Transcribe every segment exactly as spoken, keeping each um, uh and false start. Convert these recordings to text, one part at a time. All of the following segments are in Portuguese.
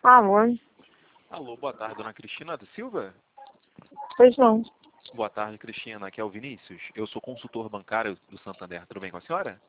Alô? Alô, boa tarde, dona Cristina da Silva? Pois não. Boa tarde, Cristina. Aqui é o Vinícius. Eu sou consultor bancário do Santander. Tudo bem com a senhora?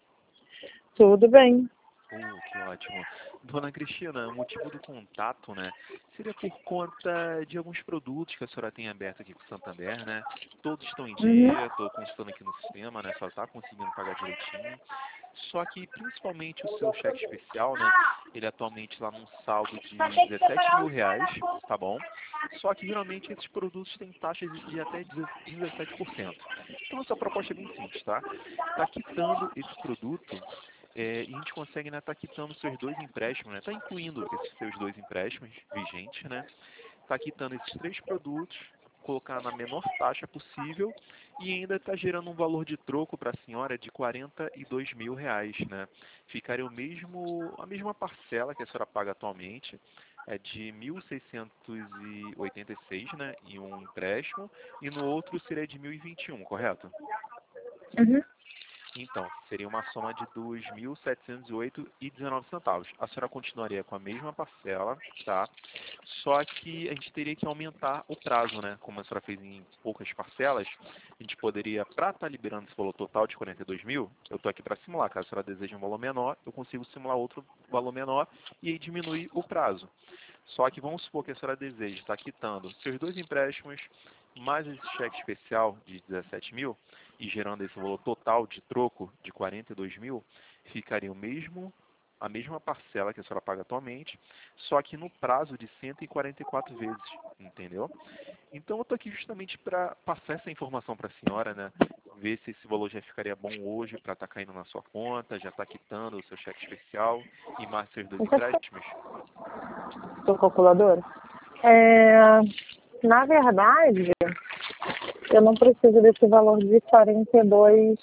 Tudo bem. Uh, que ótimo. Dona Cristina, o motivo do contato, né, seria por conta de alguns produtos que a senhora tem aberto aqui com o Santander, né? Todos estão em Uhum. dia, estou consultando aqui no sistema, né? A senhora está conseguindo pagar direitinho. Só que, principalmente, o seu cheque especial, né? Ele atualmente está num saldo de dezessete mil reais, tá bom? Só que, geralmente, esses produtos têm taxas de até dezessete por cento. Então, essa proposta é bem simples, tá? Está quitando esse produto é, e a gente consegue, né, tá quitando seus dois empréstimos, né? Tá incluindo esses seus dois empréstimos vigentes, né? Tá quitando esses três produtos, colocar na menor taxa possível e ainda está gerando um valor de troco para a senhora de quarenta e dois mil reais, né? Ficaria o mesmo, a mesma parcela que a senhora paga atualmente, é de mil seiscentos e oitenta e seis, né? Em um empréstimo e no outro seria de mil e vinte e um, correto? Uhum. Então, seria uma soma de dois mil setecentos e oito e dezenove centavos. A senhora continuaria com a mesma parcela, tá? Só que a gente teria que aumentar o prazo, né? Como a senhora fez em poucas parcelas, a gente poderia, para estar liberando esse valor total de quarenta e dois mil, eu estou aqui para simular. Caso a senhora deseje um valor menor, eu consigo simular outro valor menor e aí diminuir o prazo. Só que vamos supor que a senhora deseja estar quitando seus dois empréstimos, mais esse cheque especial de dezessete mil, e gerando esse valor total de troco de quarenta e dois mil, ficaria o mesmo, a mesma parcela que a senhora paga atualmente, só que no prazo de cento e quarenta e quatro vezes, entendeu? Então eu estou aqui justamente para passar essa informação para a senhora, né? Ver se esse valor já ficaria bom hoje para estar caindo na sua conta, já está quitando o seu cheque especial e mais seus dois empréstimos. Sou calculadora. É, na verdade, eu não preciso desse valor de quarenta e dois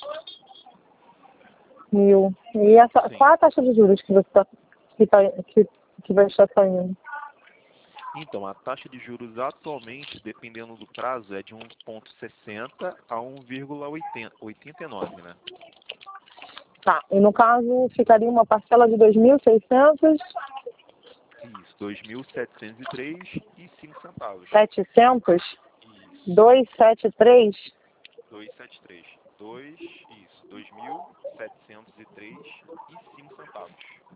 mil. E essa, Sim. qual a taxa de juros que, você tá, que, tá, que, que vai estar saindo? Então, a taxa de juros atualmente, dependendo do prazo, é de um vírgula sessenta a um vírgula oitenta e nove, né? Tá, e no caso ficaria uma parcela de dois mil e seiscentos, Isso, dois mil setecentos e três e cinco centavos. setecentos, Isso, duzentos e setenta e três. duzentos e setenta e três. dois, isso, dois mil setecentos e três e cinco centavos.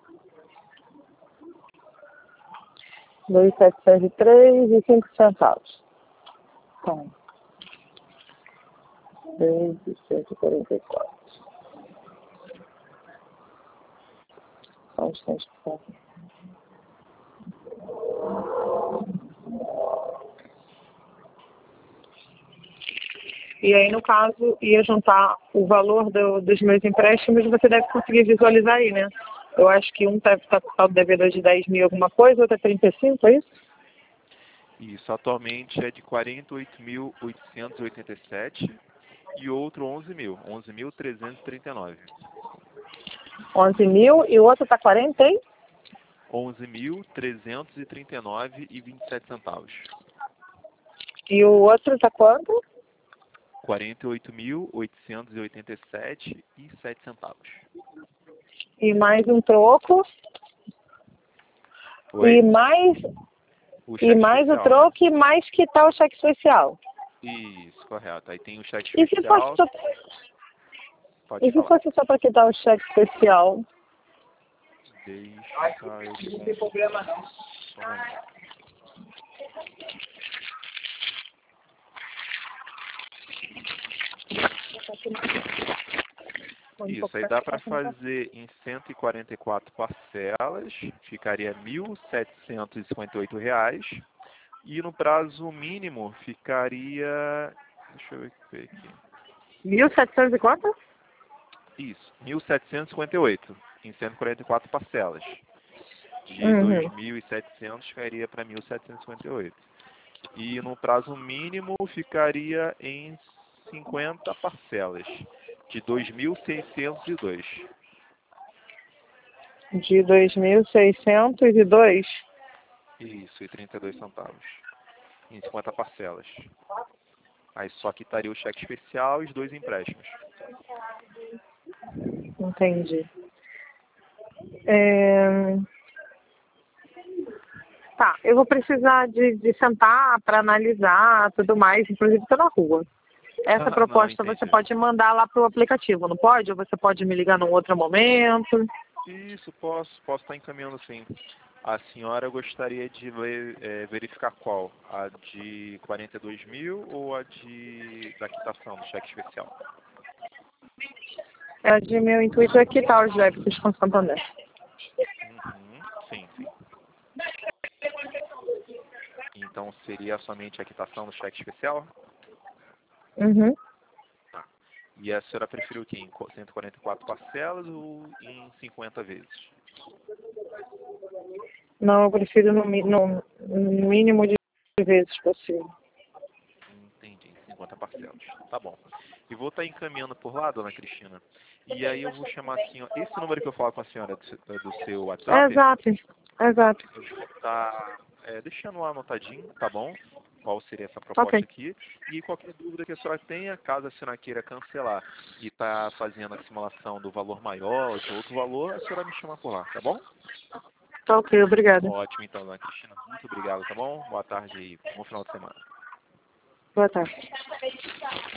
dois mil setecentos e três e cinco centavos. Então, três mil cento e quarenta e quatro. Só um instante, por favor. E aí, no caso, ia juntar o valor do, dos meus empréstimos, você deve conseguir visualizar aí, né? Eu acho que um deve estar com saldo devedor de dez mil alguma coisa, outro é trinta e cinco, é isso? Isso, atualmente é de quarenta e oito mil oitocentos e oitenta e sete e outro onze mil, onze mil trezentos e trinta e nove. onze mil e o outro está quarenta, hein? onze mil trezentos e trinta e nove e vinte e sete centavos. E o outro está quanto? quarenta e oito mil oitocentos e oitenta e sete e sete centavos. E mais um troco. Oi? E mais, O e cheque mais o especial, né? troco e mais que tal o cheque especial. Isso, correto. Aí tem o cheque E se fosse especial, só, pode e se falar. fosse só para quitar o cheque especial? Deixa eu Não tem problema não. Só um momento. Isso, aí dá para fazer em cento e quarenta e quatro parcelas, ficaria mil setecentos e cinquenta e oito reais. E no prazo mínimo ficaria... Deixa eu ver aqui. mil e setecentos e quanto? Isso, mil setecentos e cinquenta e oito, em cento e quarenta e quatro parcelas. De Uhum. dois mil e setecentos cairia para mil setecentos e cinquenta e oito. E no prazo mínimo ficaria em cinquenta parcelas, de dois mil seiscentos e dois. De dois mil seiscentos e dois. Isso, e trinta e dois centavos. Em cinquenta parcelas. Aí só quitaria o cheque especial e os dois empréstimos. Entendi. É... Tá, eu vou precisar de, de sentar para analisar tudo mais, inclusive estou na rua. Essa Ah, proposta não, você entendi. pode mandar lá para o aplicativo, não pode? Ou você pode me ligar num outro momento? Isso, posso, posso estar encaminhando sim. A senhora gostaria de ver- eh, verificar qual? A de quarenta e dois mil ou a de da quitação do cheque especial? É, de meu intuito é quitar os débitos com Santander. Uhum, sim, sim. Então seria somente a quitação do cheque especial? Uhum. Tá. E a senhora preferiu o quê? Em co- cento e quarenta e quatro parcelas ou em cinquenta vezes? Não, eu prefiro no, mi- no, no mínimo de vezes possível. Entendi, em cinquenta parcelas. Tá bom. E vou estar encaminhando por lá, dona Cristina. E aí eu vou chamar a senhora. Esse número que eu falo com a senhora é do seu, é do seu É, WhatsApp? exato, exato. Eu vou estar é, deixando lá anotadinho, tá bom? Qual seria essa proposta Ok, aqui. E qualquer dúvida que a senhora tenha, caso a senhora queira cancelar e tá fazendo a simulação do valor maior ou de outro valor, a senhora me chama por lá, tá bom? tá ok, obrigada. Ótimo, então, dona Cristina. Muito obrigado, tá bom? Boa tarde e bom final de semana. Boa tarde.